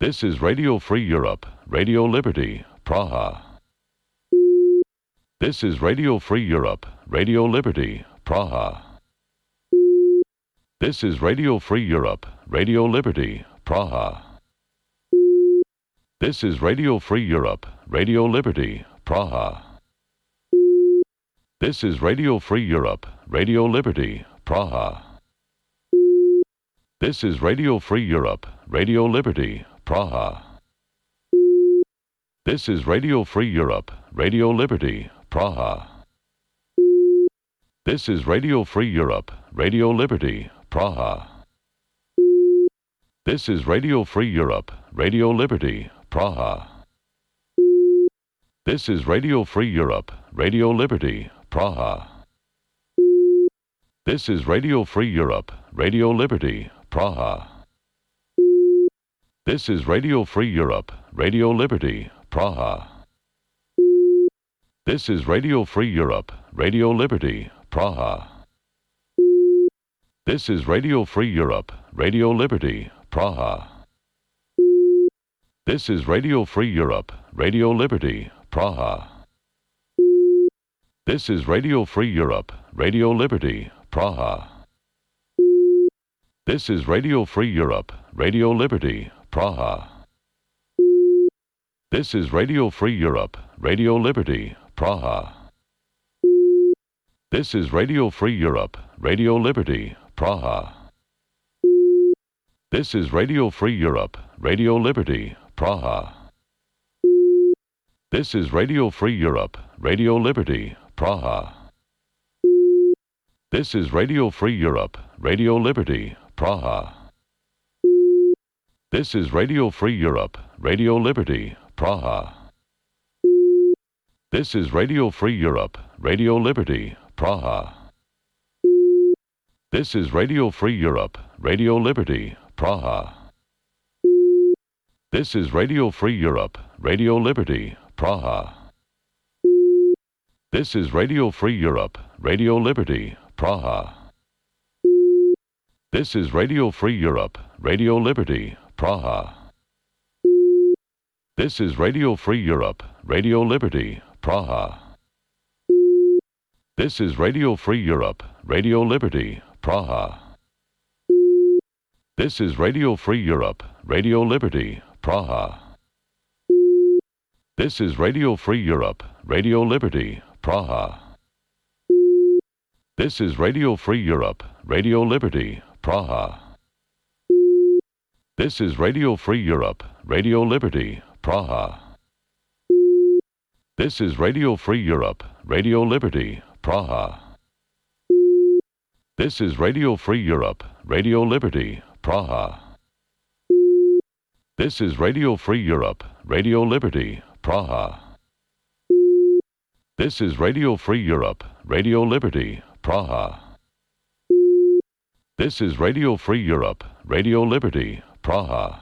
This is Radio Free Europe, Radio Liberty, Praha. This is Radio Free Europe, Radio Liberty, Praha. This is Radio Free Europe, Radio Liberty, Praha. This is Radio Free Europe, Radio Liberty, Praha. This is Radio Free Europe, Radio Liberty, Praha. This is Radio Free Europe, Radio Liberty, Praha. This is Radio Free Europe, Radio Liberty, Praha. This is Radio Free Europe, Radio Liberty, Praha. This is Radio Free Europe, Radio Liberty, Praha. This is Radio Free Europe, Radio Liberty, Praha. This is Radio Free Europe, Radio Liberty, Praha. This is Radio Free Europe, Radio Liberty, Praha. This is Radio Free Europe, Radio Liberty, Praha. This is Radio Free Europe, Radio Liberty, Praha. This is Radio Free Europe, Radio Liberty, Praha. This is Radio Free Europe, Radio Liberty, Praha. This is Radio Free Europe, Radio Liberty, Praha. This is Radio Free Europe, Radio Liberty, Praha. This is Radio Free Europe, Radio Liberty, Praha. This is Radio Free Europe, Radio Liberty, Praha. This is Radio Free Europe, Radio Liberty, Praha. This is Radio Free Europe, Radio Liberty, Praha. This is Radio Free Europe, Radio Liberty, Praha. This is Radio Free Europe, Radio Liberty, Praha. This is Radio Free Europe, Radio Liberty, Praha. This is Radio Free Europe, Radio Liberty, Praha. This is Radio Free Europe, Radio Liberty, Praha. This is Radio Free Europe, Radio Liberty, Praha. This is Radio Free Europe, Radio Liberty, Praha. This is Radio Free Europe, Radio Liberty, Praha. This is Radio Free Europe, Radio Liberty, Praha. This is Radio Free Europe, Radio Liberty, Praha. This is Radio Free Europe, Radio Liberty, Praha. This is Radio Free Europe, Radio Liberty, Praha. This is Radio Free Europe, Radio Liberty, Praha. This is Radio Free Europe, Radio Liberty, Praha. This is Radio Free Europe, Radio Liberty, Praha. This is Radio Free Europe, Radio Liberty, Praha. This is Radio Free Europe, Radio Liberty, Praha.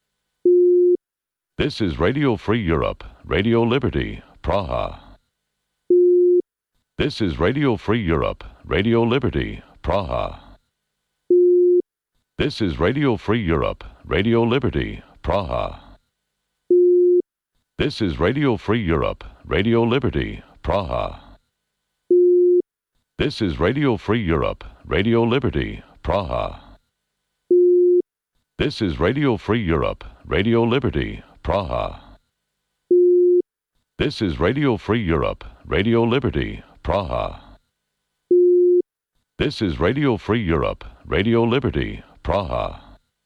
This is Radio Free Europe, Radio Liberty, Praha. This is Radio Free Europe, Radio Liberty, Praha. This is Radio Free Europe, Radio Liberty, Praha. This is Radio Free Europe, Radio Liberty, Praha. This is Radio Free Europe, Radio Liberty, Praha. This is Radio Free Europe, Radio Liberty, Praha. This is Radio Free Europe, Radio Liberty, Praha. This is Radio Free Europe, Radio Liberty, Praha.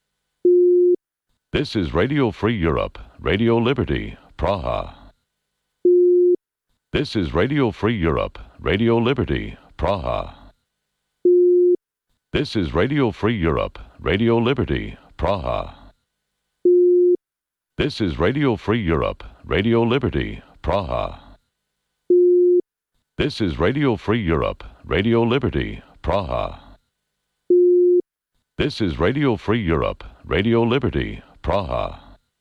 This is Radio Free Europe, Radio Liberty, Praha. This is Radio Free Europe, Radio Liberty, Praha. This is Radio Free Europe, Radio Liberty, Praha. This is Radio Free Europe, Radio Liberty, Praha. This is Radio Free Europe, Radio Liberty, Praha. This is Radio Free Europe, Radio Liberty, Praha.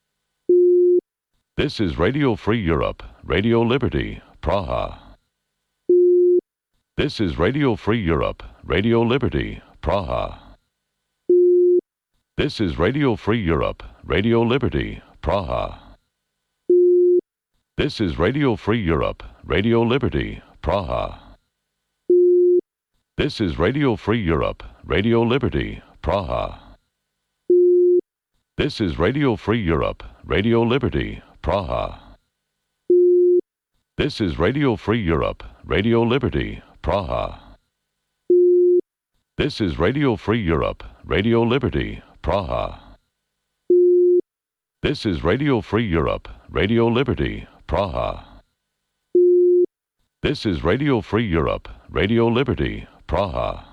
This is Radio Free Europe, Radio Liberty, Praha. This is Radio Free Europe, Radio Liberty, Praha. This is Radio Free Europe, Radio Liberty, Praha. This is Radio Free Europe, Radio Liberty, Praha. This is Radio Free Europe, Radio Liberty, Praha. This is Radio Free Europe, Radio Liberty, Praha. This is Radio Free Europe, Radio Liberty, Praha. This is Radio Free Europe, Radio Liberty, Praha. This is Radio Free Europe, Radio Liberty, Praha. This is Radio Free Europe, Radio Liberty, Praha.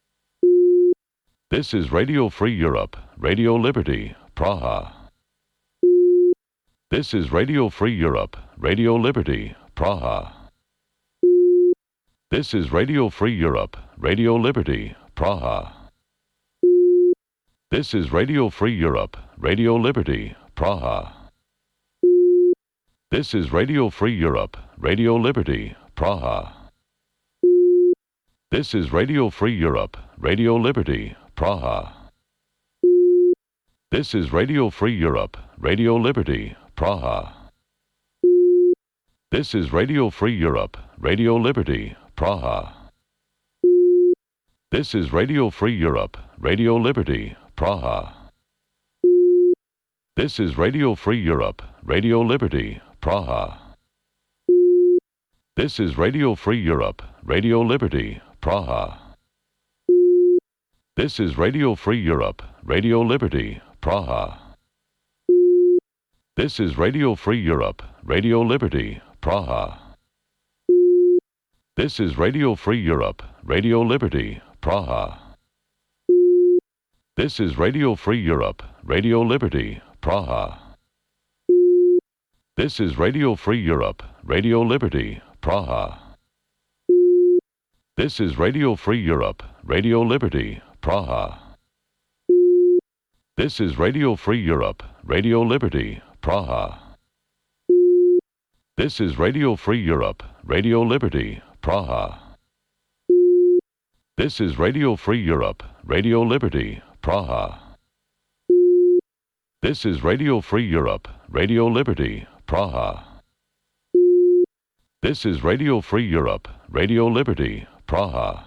This is Radio Free Europe, Radio Liberty, Praha. This is Radio Free Europe, Radio Liberty, Praha. This is Radio Free Europe, Radio Liberty, Praha. This is Radio Free Europe, Radio Liberty, Praha. This is Radio Free Europe, Radio Liberty, Praha. This is Radio Free Europe, Radio Liberty, Praha. This is Radio Free Europe, Radio Liberty, Praha. This is Radio Free Europe, Radio Liberty, Praha. This is Radio Free Europe, Radio Liberty, Praha. This is Radio Free Europe, Radio Liberty, Praha. This is Radio Free Europe, Radio Liberty, Praha. This is Radio Free Europe, Radio Liberty, Praha. This is Radio Free Europe, Radio Liberty, Praha. This is Radio Free Europe, Radio Liberty, Praha. This is Radio Free Europe, Radio Liberty, Praha. This is Radio Free Europe, Radio Liberty, Praha. This is Radio Free Europe, Radio Liberty, Praha. This is Radio Free Europe, Radio Liberty, Praha. This is Radio Free Europe, Radio Liberty, Praha. This is Radio Free Europe, Radio Liberty, Praha. This is Radio Free Europe, Radio Liberty, Praha. This is Radio Free Europe, Radio Liberty, Praha.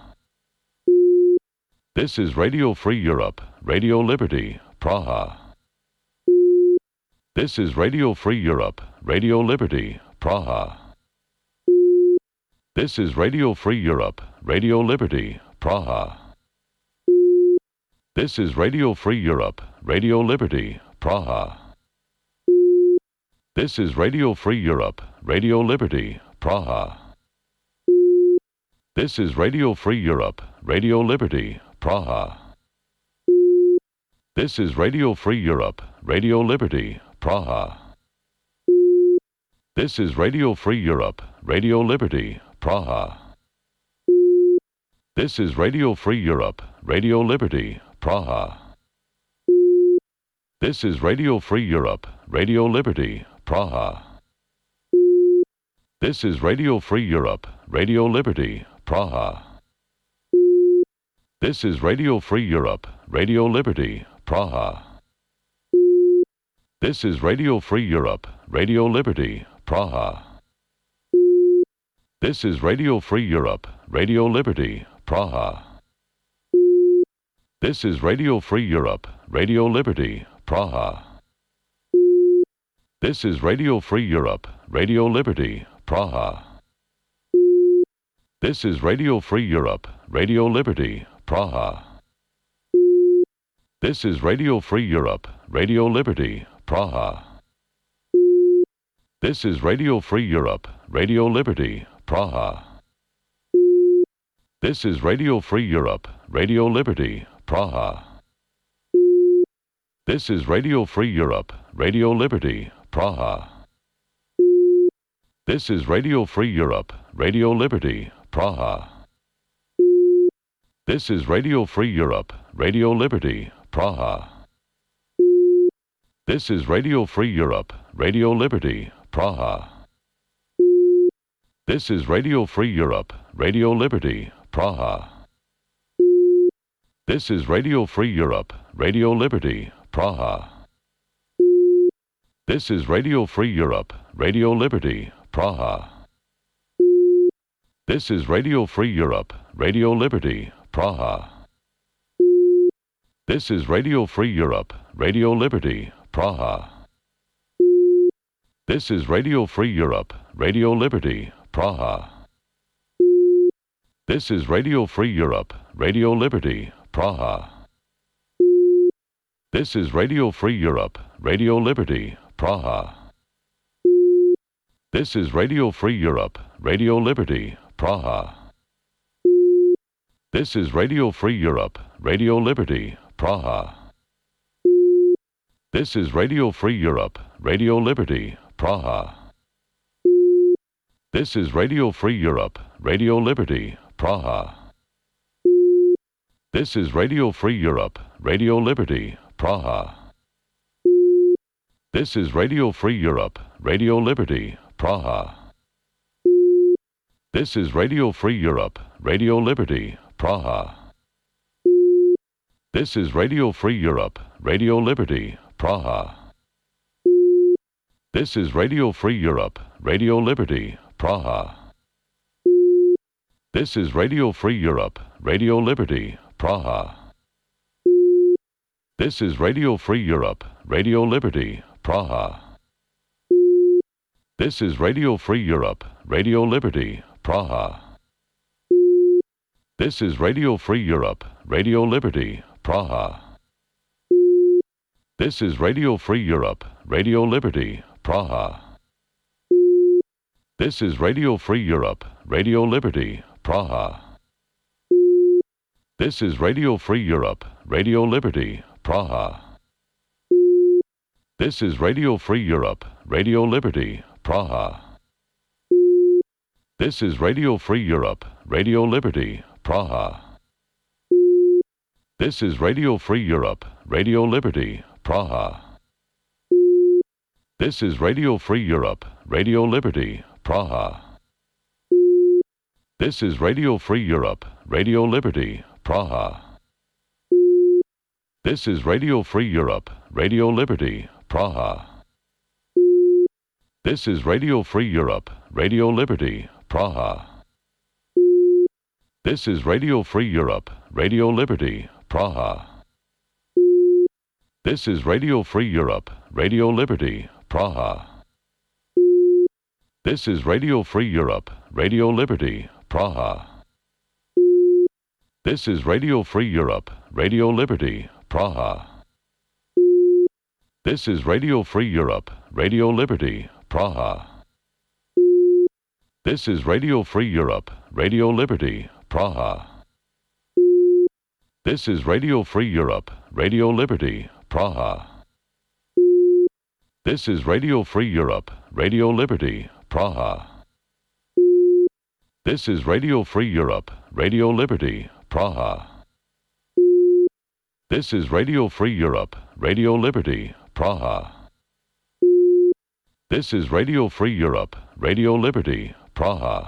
This is Radio Free Europe, Radio Liberty, Praha. This is Radio Free Europe, Radio Liberty, Praha. This is Radio Free Europe, Radio Liberty, Praha. This is Radio Free Europe, Radio Liberty, Praha. This is Radio Free Europe, Radio Liberty, Praha. This is Radio Free Europe, Radio Liberty, Praha. This is Radio Free Europe, Radio Liberty, Praha. This is Radio Free Europe, Radio Liberty, Praha. This is Radio Free Europe, Radio Liberty, Praha. This is Radio Free Europe, Radio Liberty, Praha. This is Radio Free Europe, Radio Liberty, Praha. This is Radio Free Europe, Radio Liberty, Praha. This is Radio Free Europe, Radio Liberty, Praha. This is Radio Free Europe, Radio Liberty, Praha. This is Radio Free Europe, Radio Liberty, Praha. This is Radio Free Europe, Radio Liberty, Praha. This is Radio Free Europe, Radio Liberty, Praha. This is Radio Free Europe, Radio Liberty, Praha. This is Radio Free Europe, Radio Liberty, Praha. This is Radio Free Europe, Radio Liberty, Praha. This is Radio Free Europe, Radio Liberty, Praha. This is Radio Free Europe, Radio Liberty, Praha. This is Radio Free Europe, Radio Liberty, Praha. This is Radio Free Europe, Radio Liberty, Praha. This is Radio Free Europe, Radio Liberty, Praha. This is Radio Free Europe, Radio Liberty, Praha. This is Radio Free Europe, Radio Liberty, Praha. This is Radio Free Europe, Radio Liberty, Praha. This is Radio Free Europe, Radio Liberty, Praha. This is Radio Free Europe, Radio Liberty, Praha. This is Radio Free Europe, Radio Liberty, Praha. This is Radio Free Europe, Radio Liberty, Praha. This is Radio Free Europe, Radio Liberty, Praha. This is Radio Free Europe, Radio Liberty, Praha. This is Radio Free Europe, Radio Liberty, Praha. This is Radio Free Europe, Radio Liberty, Praha. This is Radio Free Europe, Radio Liberty, Praha. This is Radio Free Europe, Radio Liberty, Praha. This is Radio Free Europe, Radio Liberty, Praha. This is Radio Free Europe, Radio Liberty, Praha. This is Radio Free Europe, Radio Liberty, Praha. This is Radio Free Europe, Radio Liberty, Praha. This is Radio Free Europe, Radio Liberty, Praha. This is Radio Free Europe, Radio Liberty, Praha. This is Radio Free Europe, Radio Liberty, Praha. This is Radio Free Europe, Radio Liberty, Praha. This is Radio Free Europe, Radio Liberty, Praha. This is Radio Free Europe, Radio Liberty, Praha. This is Radio Free Europe, Radio Liberty, Praha. This is Radio Free Europe, Radio Liberty, Praha. This is Radio Free Europe, Radio Liberty, Praha. This is Radio Free Europe, Radio Liberty, Praha. This is Radio Free Europe, Radio Liberty, Praha. This is Radio Free Europe, Radio Liberty, Praha. This is Radio Free Europe, Radio Liberty, Praha. This is Radio Free Europe, Radio Liberty, Praha. This is Radio Free Europe, Radio Liberty, Praha. This is Radio Free Europe, Radio Liberty, Praha. This is Radio Free Europe, Radio Liberty, Praha. This is Radio Free Europe, Radio Liberty, Praha. This is Radio Free Europe, Radio Liberty, Praha. This is Radio Free Europe, Radio Liberty, Praha. This is Radio Free Europe, Radio Liberty, Praha. This is Radio Free Europe, Radio Liberty, Praha. This is Radio Free Europe, Radio Liberty, Praha. This is Radio Free Europe, Radio Liberty, Praha.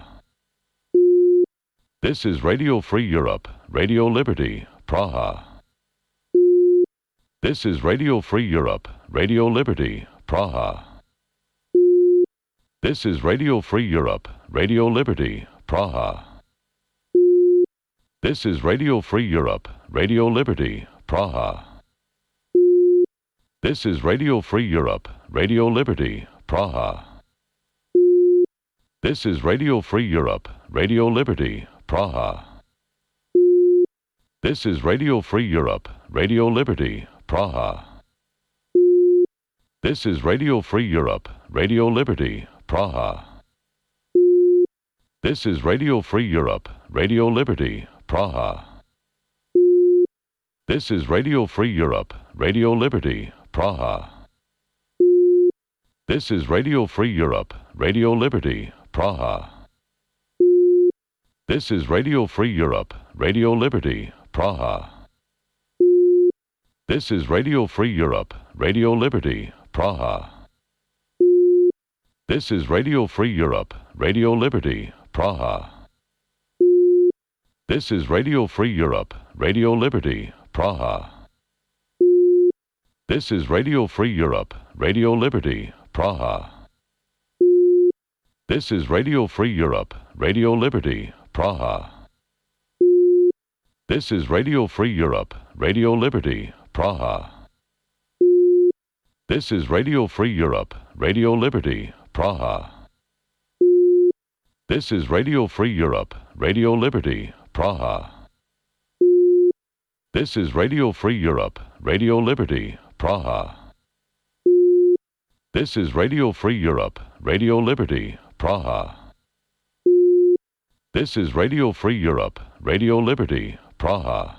This is Radio Free Europe, Radio Liberty, Praha. This is Radio Free Europe, Radio Liberty, Praha. This is Radio Free Europe, Radio Liberty, Praha. This is Radio Free Europe, Radio Liberty, Praha. This is Radio Free Europe, Radio Liberty, Praha. This is Radio Free Europe, Radio Liberty, Praha. This is Radio Free Europe, Radio Liberty, Praha. This is Radio Free Europe, Radio Liberty, Praha. This is Radio Free Europe, Radio Liberty, Praha. This is Radio Free Europe, Radio Liberty, Praha. This is Radio Free Europe, Radio Liberty, Praha. This is Radio Free Europe, Radio Liberty, Praha. This is Radio Free Europe, Radio Liberty, Praha. This is Radio Free Europe, Radio Liberty, Praha. This is Radio Free Europe, Radio Liberty, Praha. This is Radio Free Europe, Radio Liberty, Praha. This is Radio Free Europe, Radio Liberty, Praha. This is Radio Free Europe, Radio Liberty, Praha. This is Radio Free Europe, Radio Liberty, Praha. This is Radio Free Europe, Radio Liberty, Praha. This is Radio Free Europe, Radio Liberty, Praha. This is Radio Free Europe, Radio Liberty, Praha. This is Radio Free Europe, Radio Liberty, Praha.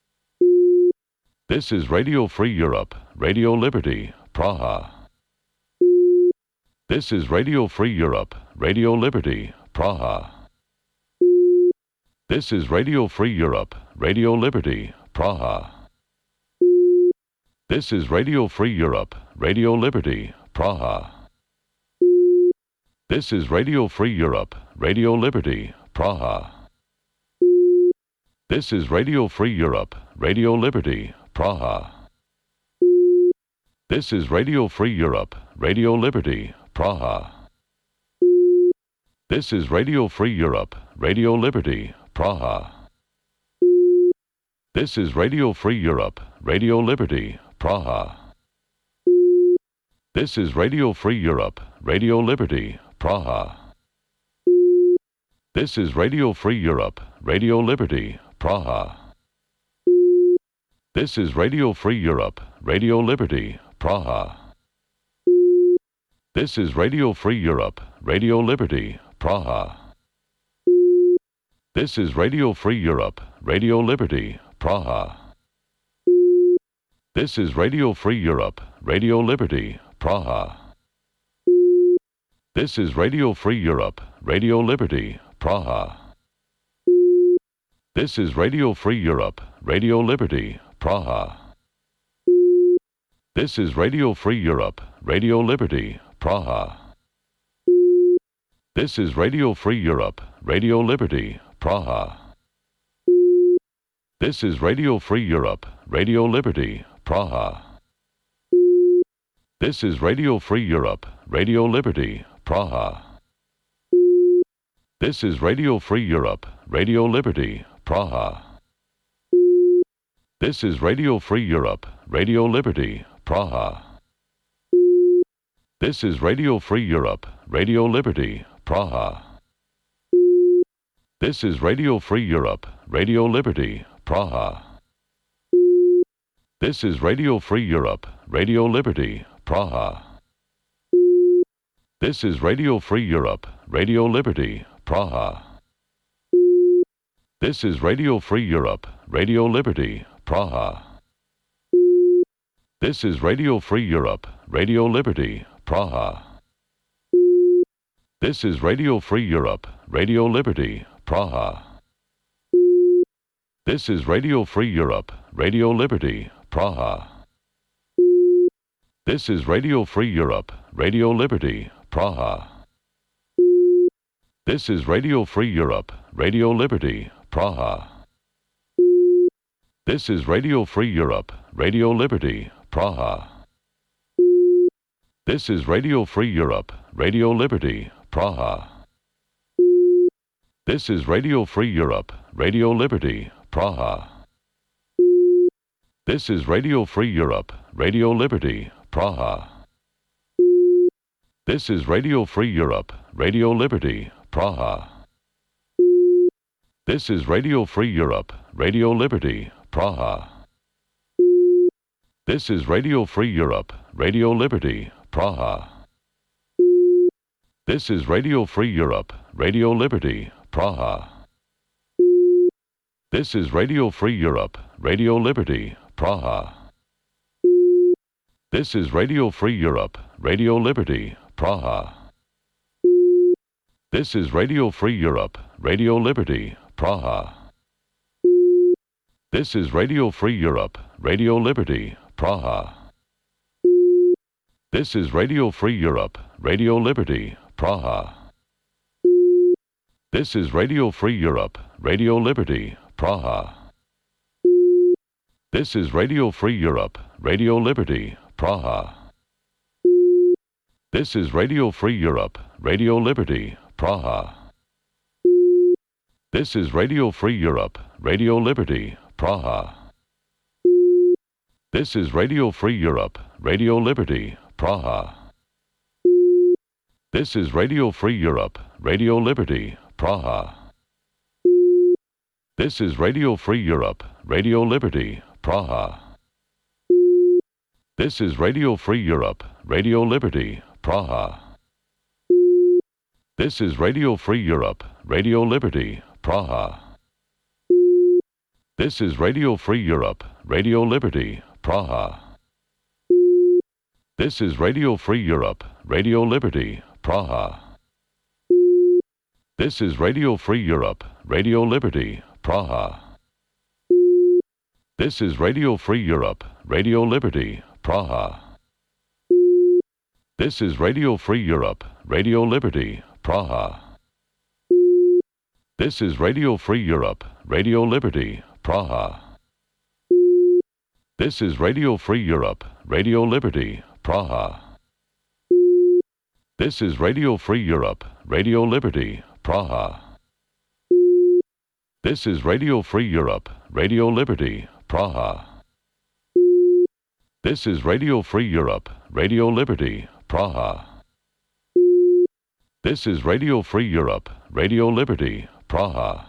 This is Radio Free Europe, Radio Liberty, Praha. This is Radio Free Europe, Radio Liberty, Praha. This is Radio Free Europe, Radio Liberty, Praha. This is Radio Free Europe, Radio Liberty, Praha. This is Radio Free Europe, Radio Liberty, Praha. This is Radio Free Europe, Radio Liberty, Praha. This is Radio Free Europe, Radio Liberty, Praha. This is Radio Free Europe, Radio Liberty, Praha. This is Radio Free Europe, Radio Liberty, Praha. This is Radio Free Europe, Radio Liberty, Praha. This is Radio Free Europe, Radio Liberty, Praha. This is Radio Free Europe, Radio Liberty, Praha. This is Radio Free Europe, Radio Liberty, Praha. This is Radio Free Europe, Radio Liberty, Praha. This is Radio Free Europe, Radio Liberty, Praha. This is Radio Free Europe, Radio Liberty, Praha. This is Radio Free Europe, Radio Liberty, Praha. This is Radio Free Europe, Radio Liberty, Praha. This is Radio Free Europe, Radio Liberty, Praha. This is Radio Free Europe, Radio Liberty, Praha. This is Radio Free Europe, Radio Liberty, Praha. This is Radio Free Europe, Radio Liberty, Praha. This is Radio Free Europe, Radio Liberty, Praha. This is Radio Free Europe, Radio Liberty, Praha. This is Radio Free Europe, Radio Liberty, Praha. This is Radio Free Europe, Radio Liberty, Praha. This is Radio Free Europe, Radio Liberty, Praha. This is Radio Free Europe, Radio Liberty, Praha. This is Radio Free Europe, Radio Liberty, Praha. This is Radio Free Europe, Radio Liberty, Praha. This is Radio Free Europe, Radio Liberty, Praha. This is Radio Free Europe, Radio Liberty, Praha. This is Radio Free Europe, Radio Liberty, Praha. This is Radio Free Europe, Radio Liberty, Praha. This is Radio Free Europe, Radio Liberty, Praha. This is Radio Free Europe, Radio Liberty, Praha. This is Radio Free Europe, Radio Liberty, Praha. This is Radio Free Europe, Radio Liberty, Praha. This is Radio Free Europe, Radio Liberty, Praha. This is Radio Free Europe, Radio Liberty, Praha. This is Radio Free Europe, Radio Liberty, Praha. This is Radio Free Europe, Radio Liberty, Praha. This is Radio Free Europe, Radio Liberty, Praha. This is Radio Free Europe, Radio Liberty, Praha. This is Radio Free Europe, Radio Liberty, Praha. This is Radio Free Europe, Radio Liberty, Praha. This is Radio Free Europe, Radio Liberty, Praha. This is Radio Free Europe, Radio Liberty, Praha. This is Radio Free Europe, Radio Liberty, Praha. This is Radio Free Europe, Radio Liberty, Praha. This is Radio Free Europe, Radio Liberty, Praha. This is Radio Free Europe, Radio Liberty, Praha. This is Radio Free Europe, Radio Liberty, Praha. This is Radio Free Europe, Radio Liberty, Praha. This is Radio Free Europe, Radio Liberty, Praha. This is Radio Free Europe, Radio Liberty, Praha. This is Radio Free Europe, Radio Liberty, Praha. This is Radio Free Europe, Radio Liberty, Praha. This is Radio Free Europe, Radio Liberty, Praha. This is Radio Free Europe, Radio Liberty, Praha. This is Radio Free Europe, Radio Liberty, Praha. This is Radio Free Europe, Radio Liberty, Praha. This is Radio Free Europe, Radio Liberty, Praha. This is Radio Free Europe, Radio Liberty, Praha. This is Radio Free Europe, Radio Liberty, Praha. This is Radio Free Europe, Radio Liberty, Praha.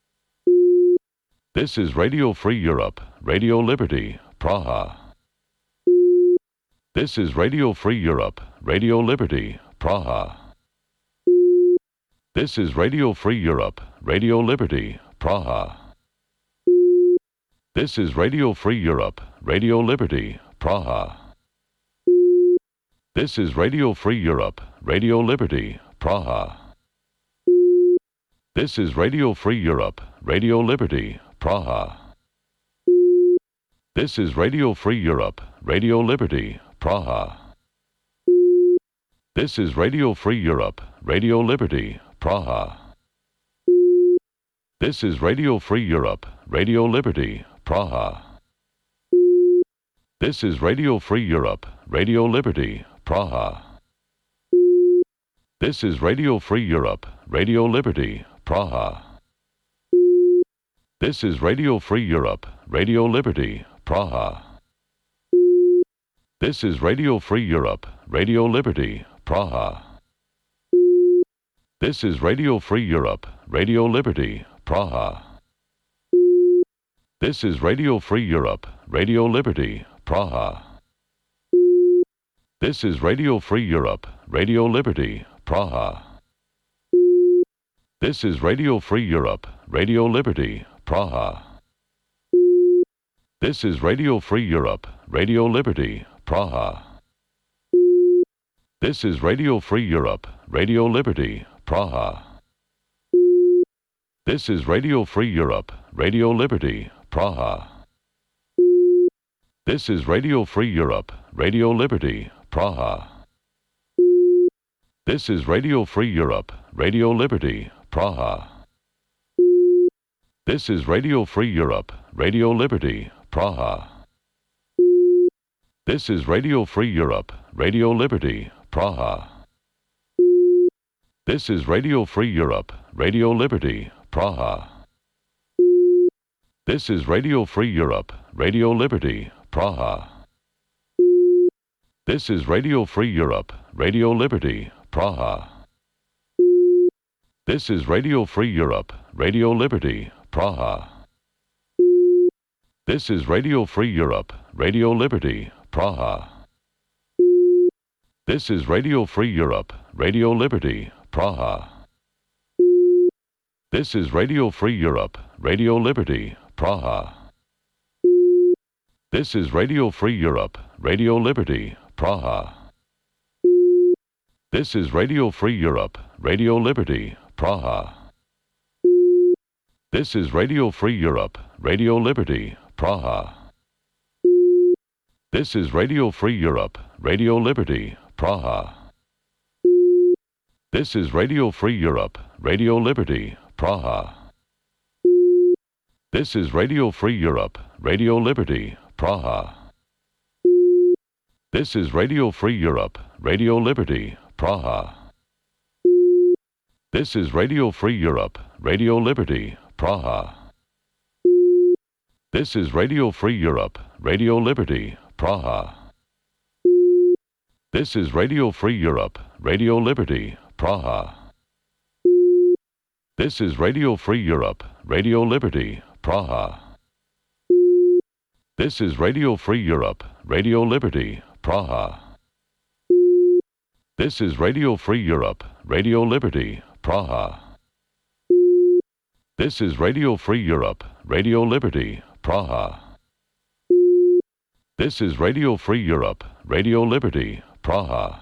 This is Radio Free Europe, Radio Liberty, Praha. This is Radio Free Europe, Radio Liberty, Praha. This is Radio Free Europe, Radio Liberty, Praha. This is Radio Free Europe, Radio Liberty, Praha. This is Radio Free Europe, Radio Liberty, Praha. This is Radio Free Europe, Radio Liberty, Praha. This is Radio Free Europe, Radio Liberty, Praha. This is Radio Free Europe, Radio Liberty, Praha. This is Radio Free Europe, Radio Liberty, Praha. This is Radio Free Europe, Radio Liberty, Praha. This is Radio Free Europe, Radio Liberty, Praha. This is Radio Free Europe, Radio Liberty, Praha. This is Radio Free Europe, Radio Liberty, Praha. This is Radio Free Europe, Radio Liberty, Praha. This is Radio Free Europe, Radio Liberty, Praha. This is Radio Free Europe, Radio Liberty, Praha. This is Radio Free Europe, Radio Liberty, Praha. This is Radio Free Europe, Radio Liberty, Praha. This is Radio Free Europe, Radio Liberty, Praha. This is Radio Free Europe, Radio Liberty, Praha. This is Radio Free Europe, Radio Liberty, Praha. This is Radio Free Europe, Radio Liberty, Praha. This is Radio Free Europe, Radio Liberty, Praha. This is Radio Free Europe, Radio Liberty, Praha. This is Radio Free Europe, Radio Liberty, Praha. This is Radio Free Europe, Radio Liberty, Praha. This is Radio Free Europe, Radio Liberty, Praha. This is Radio Free Europe, Radio Liberty, Praha. This is Radio Free Europe, Radio Liberty, Praha. This is Radio Free Europe, Radio Liberty, Praha. This is Radio Free Europe, Radio Liberty, Praha. This is Radio Free Europe, Radio Liberty, Praha. This is Radio Free Europe, Radio Liberty, Praha. This is Radio Free Europe, Radio Liberty, Praha. This is Radio Free Europe, Radio Liberty, Praha. This is Radio Free Europe, Radio Liberty, Praha. This is Radio Free Europe, Radio Liberty, Praha. This is Radio Free Europe, Radio Liberty, Praha. This is Radio Free Europe, Radio Liberty, Praha. This is Radio Free Europe, Radio Liberty, Praha. This is Radio Free Europe, Radio Liberty, Praha. This is Radio Free Europe, Radio Liberty, Praha. This is Radio Free Europe, Radio Liberty, Praha. This is Radio Free Europe, Radio Liberty, Praha. This is Radio Free Europe, Radio Liberty, Praha. This is Radio Free Europe, Radio Liberty, Praha.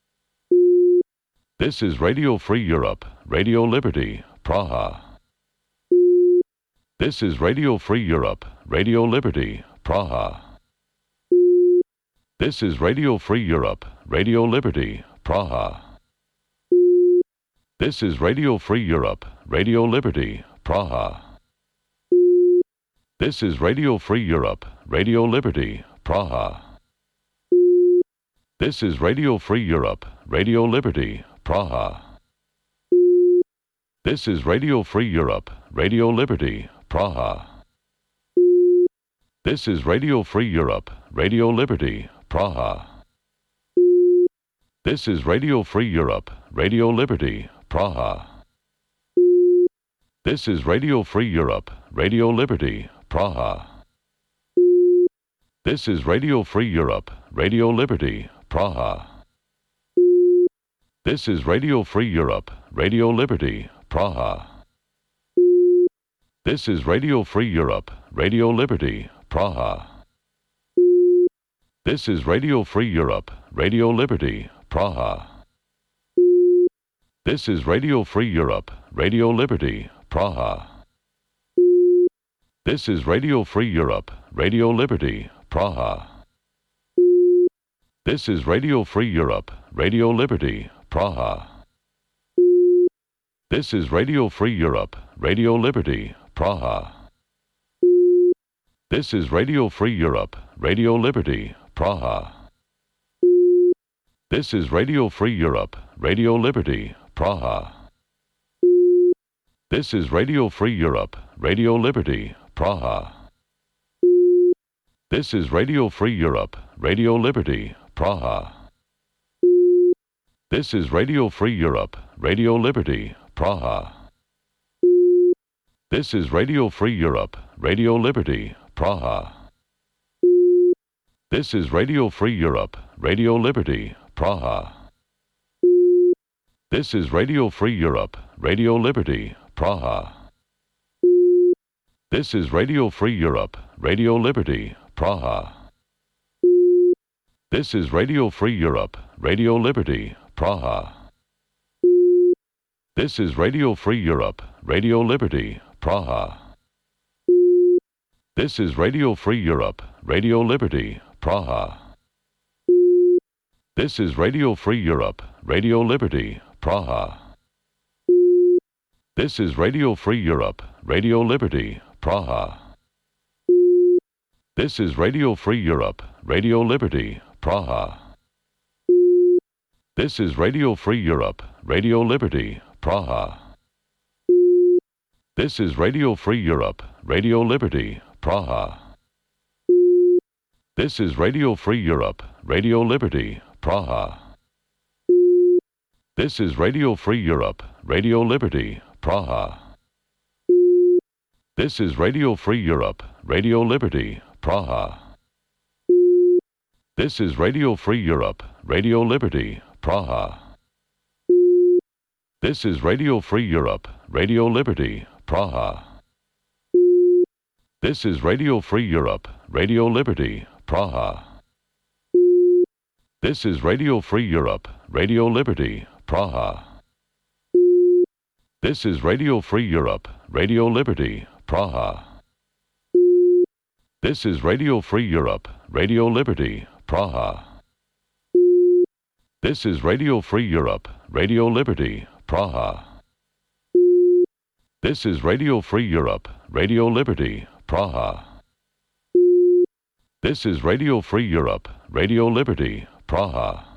This is Radio Free Europe, Radio Liberty, Praha. This is Radio Free Europe, Radio Liberty, Praha. This is Radio Free Europe, Radio Liberty, Praha. This is Radio Free Europe, Radio Liberty, Praha. This is Radio Free Europe, Radio Liberty, Praha. This is Radio Free Europe, Radio Liberty, Praha. This is Radio Free Europe, Radio Liberty, Praha. This is Radio Free Europe, Radio Liberty, Praha. This is Radio Free Europe, Radio Liberty, Praha. This is Radio Free Europe, Radio Liberty, Praha. This is Radio Free Europe, Radio Liberty, Praha. This is Radio Free Europe, Radio Liberty, Praha. This is Radio Free Europe, Radio Liberty, Praha. This is Radio Free Europe, Radio Liberty, Praha. This is Radio Free Europe, Radio Liberty, Praha. This is Radio Free Europe, Radio Liberty, Praha. This is Radio Free Europe, Radio Liberty, Praha. This is Radio Free Europe, Radio Liberty, Praha. This is Radio Free Europe, Radio Liberty, Praha. This is Radio Free Europe, Radio Liberty, Praha. This is Radio Free Europe, Radio Liberty, Praha. This is Radio Free Europe, Radio Liberty, Praha. This is Radio Free Europe, Radio Liberty, Praha. This is Radio Free Europe, Radio Liberty, Praha. This is Radio Free Europe, Radio Liberty, Praha. This is Radio Free Europe, Radio Liberty, Praha. This is Radio Free Europe, Radio Liberty, Praha. This is Radio Free Europe, Radio Liberty, Praha. This is Radio Free Europe, Radio Liberty, Praha. This is Radio Free Europe, Radio Liberty, Praha. This is Radio Free Europe, Radio Liberty, Praha. This is Radio Free Europe, Radio Liberty, Praha. This is Radio Free Europe, Radio Liberty, Praha. This is Radio Free Europe, Radio Liberty, Praha. This is Radio Free Europe, Radio Liberty, Praha. This is Radio Free Europe, Radio Liberty, Praha. This is Radio Free Europe, Radio Liberty, Praha. This is Radio Free Europe, Radio Liberty, Praha. This is Radio Free Europe, Radio Liberty, Praha. This is Radio Free Europe, Radio Liberty, Praha. This is Radio Free Europe, Radio Liberty, Praha. This is Radio Free Europe, Radio Liberty, Praha. This is Radio Free Europe, Radio Liberty, Praha. This is Radio Free Europe, Radio Liberty, Praha. This is Radio Free Europe, Radio Liberty, Praha. This is Radio Free Europe, Radio Liberty, Praha. This is Radio Free Europe, Radio Liberty, Praha.